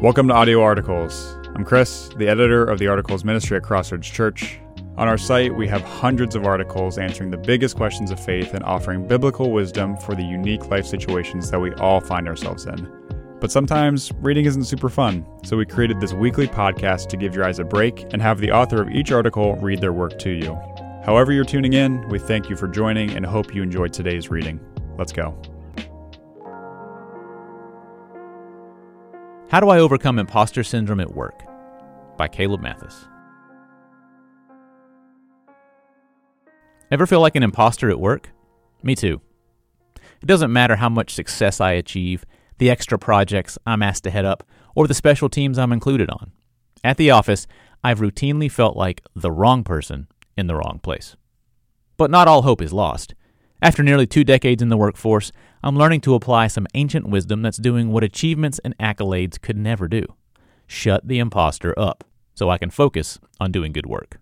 Welcome to Audio Articles. I'm Chris, the editor of the Articles Ministry at Crossroads Church. On our site, we have hundreds of articles answering the biggest questions of faith and offering biblical wisdom for the unique life situations that we all find ourselves in. But sometimes reading isn't super fun, so we created this weekly podcast to give your eyes a break and have the author of each article read their work to you. However you're tuning in, we thank you for joining and hope you enjoyed today's reading. Let's go. How Do I Overcome Imposter Syndrome at Work? By Caleb Mathis. Ever feel like an imposter at work? Me too. It doesn't matter how much success I achieve, the extra projects I'm asked to head up, or the special teams I'm included on. At the office, I've routinely felt like the wrong person in the wrong place. But not all hope is lost. After nearly 2 decades in the workforce, I'm learning to apply some ancient wisdom that's doing what achievements and accolades could never do. Shut the imposter up, so I can focus on doing good work.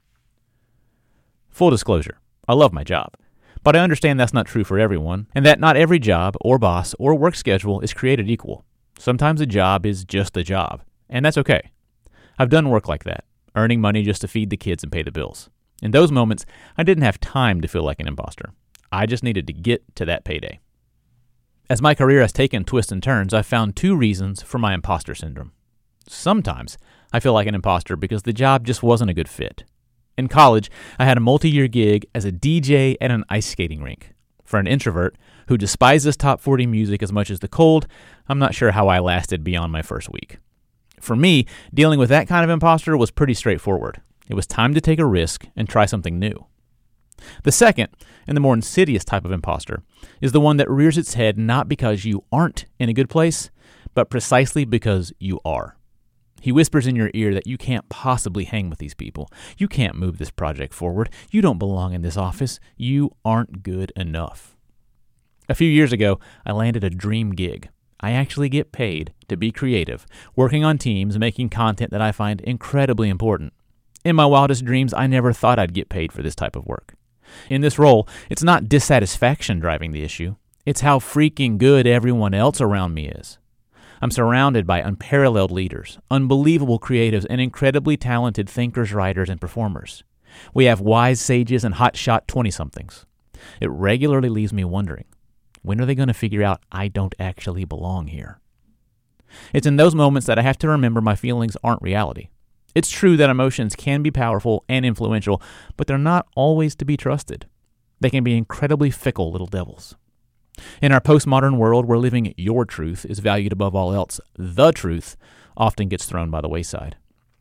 Full disclosure, I love my job, but I understand that's not true for everyone, and that not every job or boss or work schedule is created equal. Sometimes a job is just a job, and that's okay. I've done work like that, earning money just to feed the kids and pay the bills. In those moments, I didn't have time to feel like an imposter. I just needed to get to that payday. As my career has taken twists and turns, I've found 2 reasons for my imposter syndrome. Sometimes I feel like an imposter because the job just wasn't a good fit. In college, I had a multi-year gig as a DJ at an ice skating rink. For an introvert who despises top 40 music as much as the cold, I'm not sure how I lasted beyond my first week. For me, dealing with that kind of imposter was pretty straightforward. It was time to take a risk and try something new. The second, and the more insidious type of imposter, is the one that rears its head not because you aren't in a good place, but precisely because you are. He whispers in your ear that you can't possibly hang with these people. You can't move this project forward. You don't belong in this office. You aren't good enough. A few years ago, I landed a dream gig. I actually get paid to be creative, working on teams, making content that I find incredibly important. In my wildest dreams, I never thought I'd get paid for this type of work. In this role, it's not dissatisfaction driving the issue. It's how freaking good everyone else around me is. I'm surrounded by unparalleled leaders, unbelievable creatives, and incredibly talented thinkers, writers, and performers. We have wise sages and hotshot 20-somethings. It regularly leaves me wondering, when are they going to figure out I don't actually belong here? It's in those moments that I have to remember my feelings aren't reality. It's true that emotions can be powerful and influential, but they're not always to be trusted. They can be incredibly fickle little devils. In our postmodern world where living your truth is valued above all else, the truth often gets thrown by the wayside.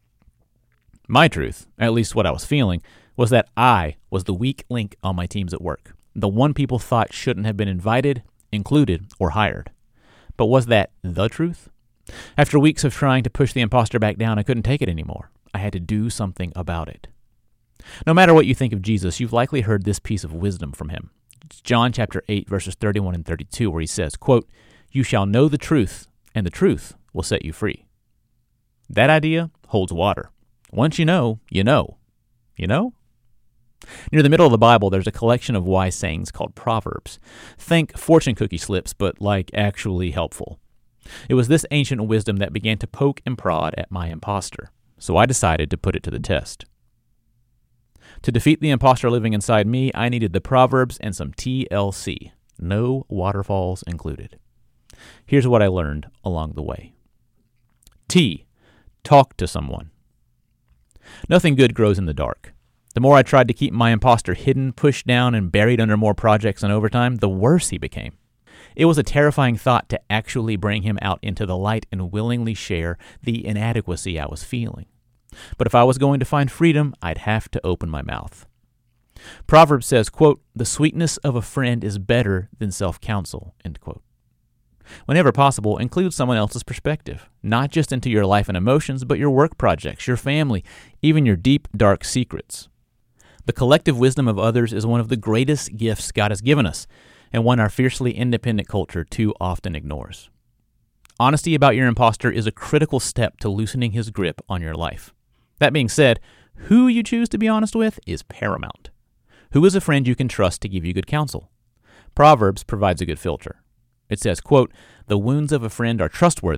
My truth, at least what I was feeling, was that I was the weak link on my teams at work, the one people thought shouldn't have been invited, included, or hired. But was that the truth? After weeks of trying to push the imposter back down, I couldn't take it anymore. I had to do something about it. No matter what you think of Jesus, you've likely heard this piece of wisdom from him. It's John chapter 8, verses 31 and 32, where he says, quote, "You shall know the truth, and the truth will set you free." That idea holds water. Once you know, you know. You know? Near the middle of the Bible, there's a collection of wise sayings called Proverbs. Think fortune cookie slips, but like actually helpful. It was this ancient wisdom that began to poke and prod at my imposter, so I decided to put it to the test. To defeat the imposter living inside me, I needed the Proverbs and some TLC, no waterfalls included. Here's what I learned along the way. T, talk to someone. Nothing good grows in the dark. The more I tried to keep my imposter hidden, pushed down, and buried under more projects and overtime, the worse he became. It was a terrifying thought to actually bring him out into the light and willingly share the inadequacy I was feeling. But if I was going to find freedom, I'd have to open my mouth. Proverbs says, quote, "The sweetness of a friend is better than self-counsel," end quote. Whenever possible, include someone else's perspective, not just into your life and emotions, but your work projects, your family, even your deep, dark secrets. The collective wisdom of others is one of the greatest gifts God has given us, and one our fiercely independent culture too often ignores. Honesty about your imposter is a critical step to loosening his grip on your life. That being said, who you choose to be honest with is paramount. Who is a friend you can trust to give you good counsel? Proverbs provides a good filter. It says, quote, "The wounds of a friend are trustworthy,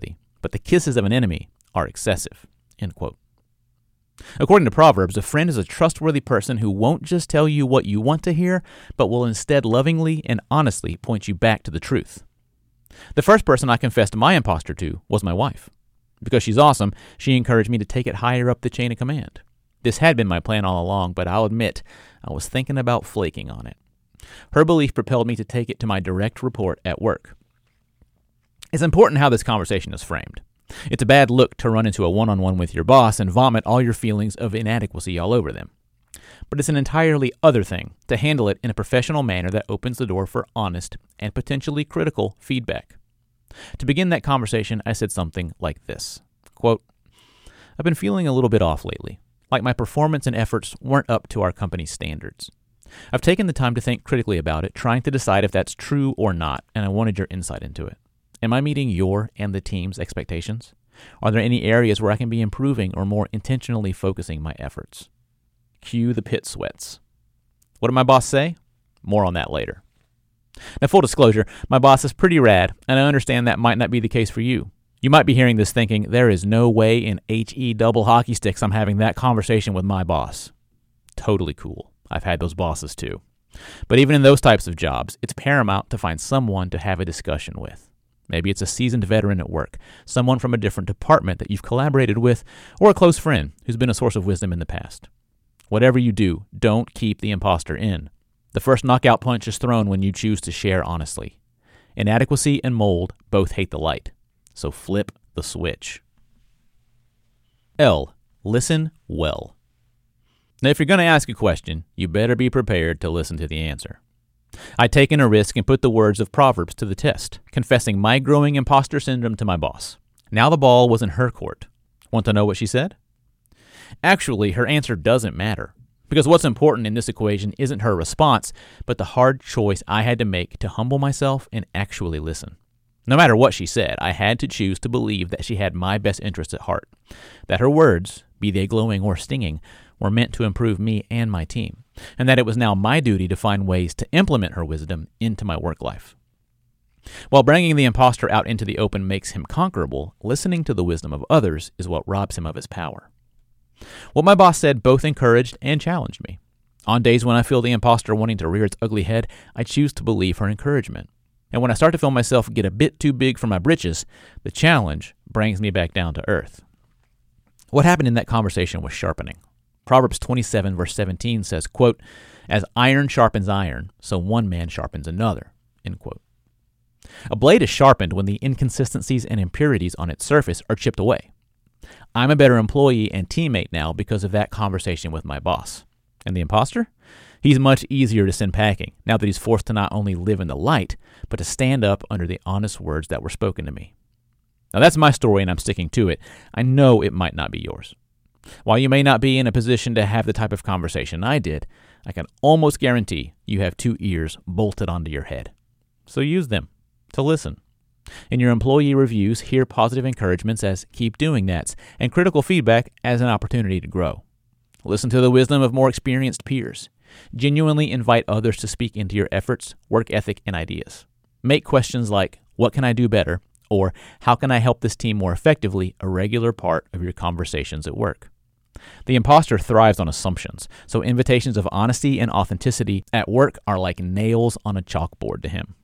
but the kisses of an enemy are excessive." End quote. According to Proverbs, a friend is a trustworthy person who won't just tell you what you want to hear, but will instead lovingly and honestly point you back to the truth. The first person I confessed my imposter to was my wife. Because she's awesome, she encouraged me to take it higher up the chain of command. This had been my plan all along, but I'll admit I was thinking about flaking on it. Her belief propelled me to take it to my direct report at work. It's important how this conversation is framed. It's a bad look to run into a one-on-one with your boss and vomit all your feelings of inadequacy all over them. But it's an entirely other thing to handle it in a professional manner that opens the door for honest and potentially critical feedback. To begin that conversation, I said something like this, quote, "I've been feeling a little bit off lately, like my performance and efforts weren't up to our company's standards. I've taken the time to think critically about it, trying to decide if that's true or not, and I wanted your insight into it. Am I meeting your and the team's expectations? Are there any areas where I can be improving or more intentionally focusing my efforts?" Cue the pit sweats. What did my boss say? More on that later. Now, full disclosure, my boss is pretty rad, and I understand that might not be the case for you. You might be hearing this thinking, there is no way in HE double hockey sticks I'm having that conversation with my boss. Totally cool. I've had those bosses too. But even in those types of jobs, it's paramount to find someone to have a discussion with. Maybe it's a seasoned veteran at work, someone from a different department that you've collaborated with, or a close friend who's been a source of wisdom in the past. Whatever you do, don't keep the imposter in. The first knockout punch is thrown when you choose to share honestly. Inadequacy and mold both hate the light, so flip the switch. L. Listen well. Now, if you're going to ask a question, you better be prepared to listen to the answer. I'd taken a risk and put the words of Proverbs to the test, confessing my growing imposter syndrome to my boss. Now the ball was in her court. Want to know what she said? Actually, her answer doesn't matter, because what's important in this equation isn't her response, but the hard choice I had to make to humble myself and actually listen. No matter what she said, I had to choose to believe that she had my best interests at heart, that her words, be they glowing or stinging, were meant to improve me and my team, and that it was now my duty to find ways to implement her wisdom into my work life. While bringing the imposter out into the open makes him conquerable, listening to the wisdom of others is what robs him of his power. What my boss said both encouraged and challenged me. On days when I feel the imposter wanting to rear its ugly head, I choose to believe her encouragement. And when I start to feel myself get a bit too big for my britches, the challenge brings me back down to earth. What happened in that conversation was sharpening. Proverbs 27 verse 17 says, quote, "As iron sharpens iron, so one man sharpens another." End quote. A blade is sharpened when the inconsistencies and impurities on its surface are chipped away. I'm a better employee and teammate now because of that conversation with my boss. And the imposter? He's much easier to send packing now that he's forced to not only live in the light, but to stand up under the honest words that were spoken to me. Now that's my story and I'm sticking to it. I know it might not be yours. While you may not be in a position to have the type of conversation I did, I can almost guarantee you have 2 ears bolted onto your head. So use them to listen. In your employee reviews, hear positive encouragements as keep doing that, and critical feedback as an opportunity to grow. Listen to the wisdom of more experienced peers. Genuinely invite others to speak into your efforts, work ethic, and ideas. Make questions like, what can I do better? Or how can I help this team more effectively a regular part of your conversations at work. The imposter thrives on assumptions, so invitations of honesty and authenticity at work are like nails on a chalkboard to him.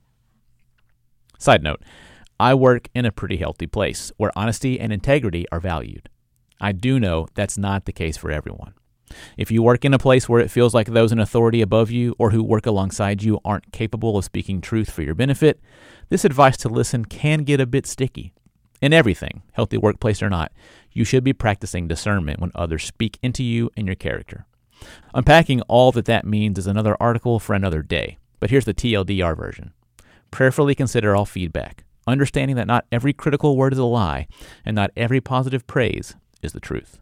Side note, I work in a pretty healthy place where honesty and integrity are valued. I do know that's not the case for everyone. If you work in a place where it feels like those in authority above you or who work alongside you aren't capable of speaking truth for your benefit, this advice to listen can get a bit sticky. In everything, healthy workplace or not, you should be practicing discernment when others speak into you and your character. Unpacking all that means is another article for another day, but here's the TLDR version. Prayerfully consider all feedback, understanding that not every critical word is a lie, and not every positive praise is the truth.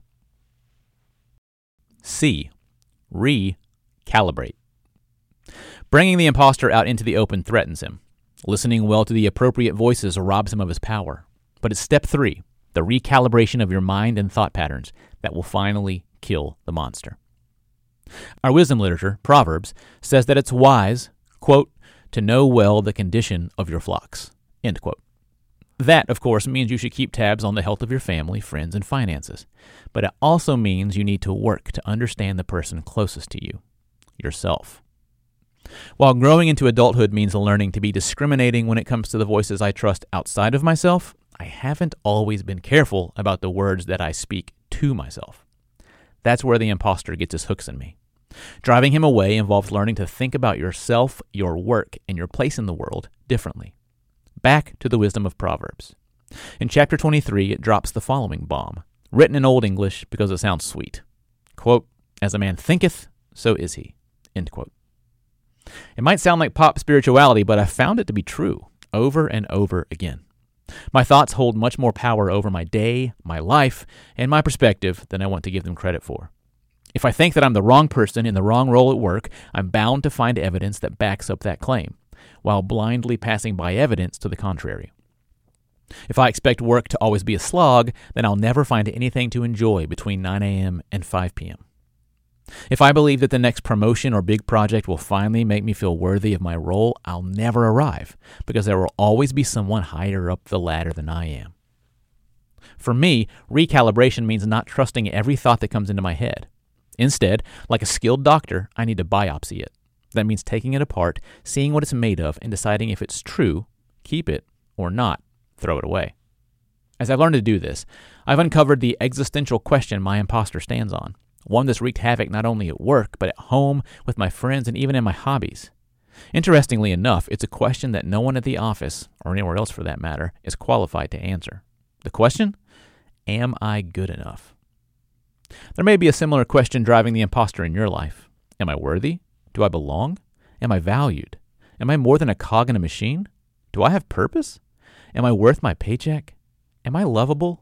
C. Recalibrate. Bringing the imposter out into the open threatens him. Listening well to the appropriate voices robs him of his power. But it's step 3, the recalibration of your mind and thought patterns, that will finally kill the monster. Our wisdom literature, Proverbs, says that it's wise, quote, to know well the condition of your flocks, end quote. That, of course, means you should keep tabs on the health of your family, friends, and finances. But it also means you need to work to understand the person closest to you, yourself. While growing into adulthood means learning to be discriminating when it comes to the voices I trust outside of myself, I haven't always been careful about the words that I speak to myself. That's where the imposter gets his hooks in me. Driving him away involves learning to think about yourself, your work, and your place in the world differently. Back to the wisdom of Proverbs. In chapter 23, it drops the following bomb, written in Old English because it sounds sweet. Quote, "As a man thinketh, so is he." End quote. It might sound like pop spirituality, but I found it to be true over and over again. My thoughts hold much more power over my day, my life, and my perspective than I want to give them credit for. If I think that I'm the wrong person in the wrong role at work, I'm bound to find evidence that backs up that claim, while blindly passing by evidence to the contrary. If I expect work to always be a slog, then I'll never find anything to enjoy between 9 a.m. and 5 p.m. If I believe that the next promotion or big project will finally make me feel worthy of my role, I'll never arrive, because there will always be someone higher up the ladder than I am. For me, recalibration means not trusting every thought that comes into my head. Instead, like a skilled doctor, I need to biopsy it. That means taking it apart, seeing what it's made of, and deciding if it's true, keep it, or not, throw it away. As I've learned to do this, I've uncovered the existential question my imposter stands on, one that's wreaked havoc not only at work, but at home, with my friends, and even in my hobbies. Interestingly enough, it's a question that no one at the office, or anywhere else for that matter, is qualified to answer. The question? Am I good enough? There may be a similar question driving the imposter in your life. Am I worthy? Do I belong? Am I valued? Am I more than a cog in a machine? Do I have purpose? Am I worth my paycheck? Am I lovable?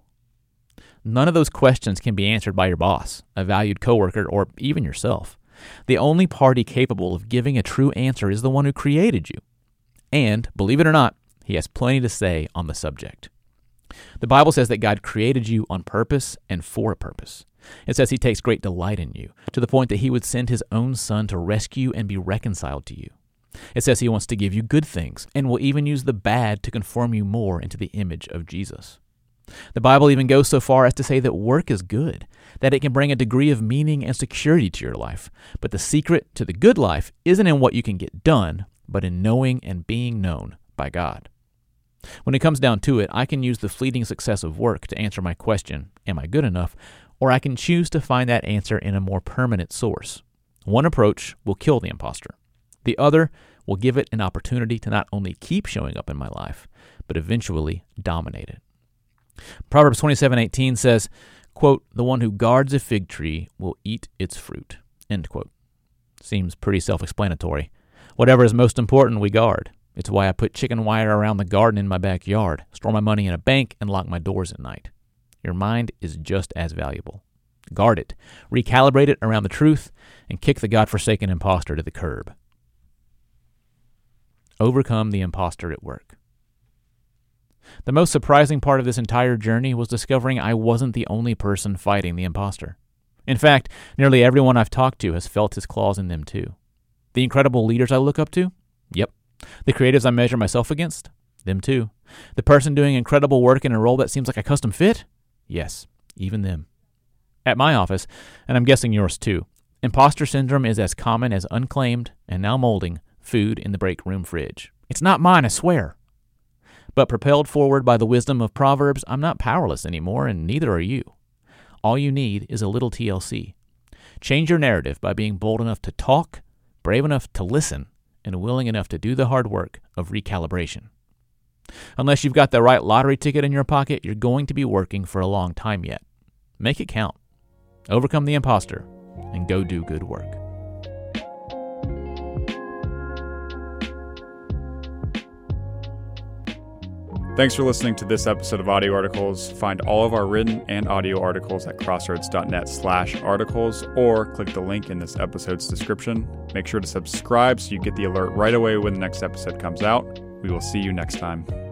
None of those questions can be answered by your boss, a valued coworker, or even yourself. The only party capable of giving a true answer is the one who created you. And, believe it or not, he has plenty to say on the subject. The Bible says that God created you on purpose and for a purpose. It says he takes great delight in you, to the point that he would send his own son to rescue and be reconciled to you. It says he wants to give you good things, and will even use the bad to conform you more into the image of Jesus. The Bible even goes so far as to say that work is good, that it can bring a degree of meaning and security to your life. But the secret to the good life isn't in what you can get done, but in knowing and being known by God. When it comes down to it, I can use the fleeting success of work to answer my question, am I good enough? Or I can choose to find that answer in a more permanent source. One approach will kill the imposter. The other will give it an opportunity to not only keep showing up in my life, but eventually dominate it. Proverbs 27:18 says, quote, "The one who guards a fig tree will eat its fruit." End quote. Seems pretty self-explanatory. Whatever is most important, we guard. It's why I put chicken wire around the garden in my backyard, store my money in a bank, and lock my doors at night. Your mind is just as valuable. Guard it, recalibrate it around the truth, and kick the God-forsaken imposter to the curb. Overcome the imposter at work. The most surprising part of this entire journey was discovering I wasn't the only person fighting the imposter. In fact, nearly everyone I've talked to has felt his claws in them too. The incredible leaders I look up to? Yep. The creatives I measure myself against? Them too. The person doing incredible work in a role that seems like a custom fit? Yes, even them. At my office, and I'm guessing yours too, imposter syndrome is as common as unclaimed, and now molding, food in the break room fridge. It's not mine, I swear. But propelled forward by the wisdom of Proverbs, I'm not powerless anymore, and neither are you. All you need is a little TLC. Change your narrative by being bold enough to talk, brave enough to listen, and willing enough to do the hard work of recalibration. Unless you've got the right lottery ticket in your pocket, you're going to be working for a long time yet. Make it count. Overcome the imposter and go do good work. Thanks for listening to this episode of Audio Articles. Find all of our written and audio articles at crossroads.net/articles, or click the link in this episode's description. Make sure to subscribe so you get the alert right away when the next episode comes out. We will see you next time.